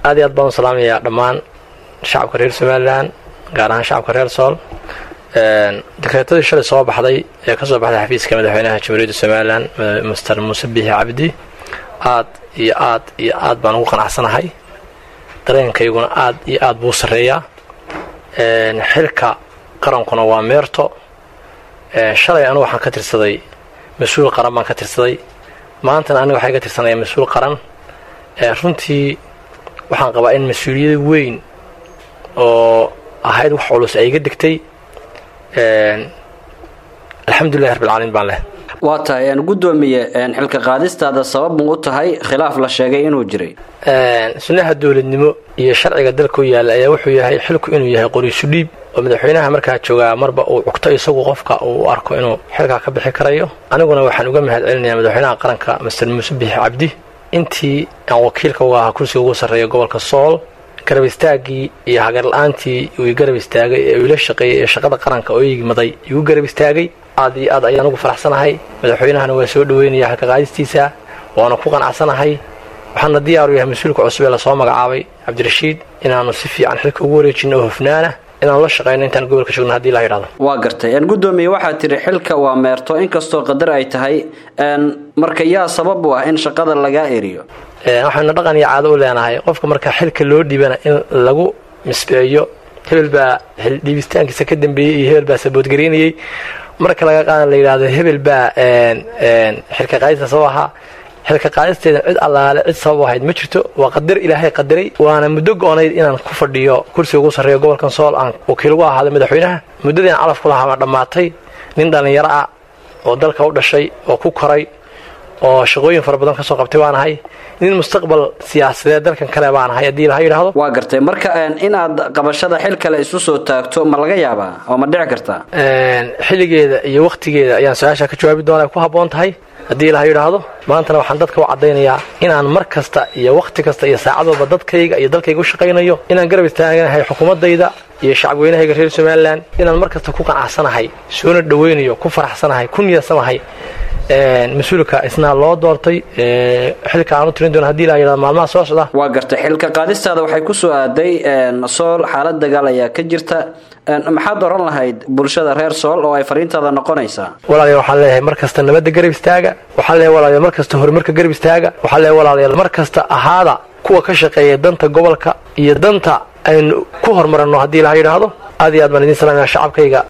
aad iyo aad baan u salaamayaa dhammaan shacabka reer Somaliland gaar ahaan shacabka reer Sool dekreetadii shalay soo baxday ee ka soo baxday xafiiska madaxweynaha Jamhuuriyadda Somaliland Mr. Muuse Biixi Cabdi aad iyo aad baan ugu qanacsanahay dareenkayguna aad iyo aad buu sareeyaa xilka qarankuna waa meerto shalay anigu waxaan ka tirsaday mas'uul qaran baan ka tirsaday maanta anigu waxay ka tirsanayaan mas'uul qaran runtii waxaan qabaa in mas'uuliyad weyn oo ahayd wax culus ay iga dhigtay alxamdulillahi rabbil caalamiin baan leh waa tahay gudoomiye xilka qaadistaada sabab u tahay khilaaf la sheegay inuu jiray sunnaha dawladnimo iyo sharciga dalka u yaala ayaa wuxuu yahay xilku inuu yahay qoriisu dhiib oo madaxweynaha markaa jooga marba uu cugto isagu qofka uu arko inuu xilka ka bixi karayo aniguna waxaan uga mahadcelinayaa madaxweynaha qaranka Mr. Muuse Biixi Cabdi intii aan wakiilka uga ahaa kursiga ugu sarreeya gobolka Sool garab istaagii iyo hagar la'aantii uu garab istaagay ee uu la shaqeeyay shaqada qaranka oo yimaday uu garab istaagay aad iyo aad ayaan ugu faraxsanahay madaxweynahana waa soo dhaweynaya xilka qaadistiisa waana ku qanacsanahay waxaana diyaar u yahay mas'uulka cusub ee la soo magacaabay Cabdirashiid inaanu si fiican xilka ugu wareejino hufnaana inaan la shaqeyno intaan gobolka joogno hadii la yiraahdo waa gartay gudoomiye waxa tiri xilka waa meerto inkastoo qadar ay tahay marka yaa sabab u ah in shaqada laga eriyo waxaana dhaqan iyo caado u leenahay qofka marka xilka loo dhibana in lagu misbeeyo hebel baa dhibistaankiisa ka dambeeyay iyo hebel baa sabood gareynayay marka laga qaadan la yiraahdo hebel baa xilka qaadista soo ahaa xilka qaadisteeda cid allaale cid sabab ahayd ma jirto waa qadar ilaahay qadaray waana muddo goonayd inaan ku fadhiyo kursiga ugu sarreeya gobolka Sool aan wakiil uga ahaa madaxweynaha muddadii aan calaf ku lahaa dhamaatay nin dhalinyaro ah oo dalka u dhashay oo ku koray oo shaqooyin fara badan ka soo qabtay waan ahay nin mustaqbal siyaasadeed dalkan kale baan ahay hadii la yiraahdo waa gartay marka inaad qabashada xil kale isu soo taagto ma laga yaabaa oo ma dhici kartaa xiligeeda iyo waqtigeeda ayaan su'aasha ka jawaabi doonaa ku haboon tahay hadii la yiraahdo maanta waxaan dadka u cadeynayaa inaan mar kasta iyo waqti kasta iyo saacad walba dadkayga iyo dalkayga u shaqeynayo inaan garab istaaganahay xukuumadayda iyo shacabweynaha reer Somaliland inaan mar kasta ku qanacsanahay soo dhaweynayo ku faraxsanahay ku niyadsanahay mas'uulka isna loo doortay xilka aanu tirin doon hadii la yiraahdo maalmaha soo socda waa gartay xilka qaadistaada waxay ku soo aaday Sool xaalad dagaal ayaa ka jirta maxaad oran lahayd bulshada reer Sool oo ay fariintaada noqonaysaa walaalayaal waxaan leeyahay mar kasta nabadda garab istaaga waxaan leeyahay walaalayaal mar kasta horumarka garab istaaga waxaan leeyahay walaalayaal mar kasta ahaada kuwa ka shaqeeya danta gobolka iyo danta aynu ku horumarno hadii la yiraahdo aad iyo aad baan idin salaamayaa shacabkayga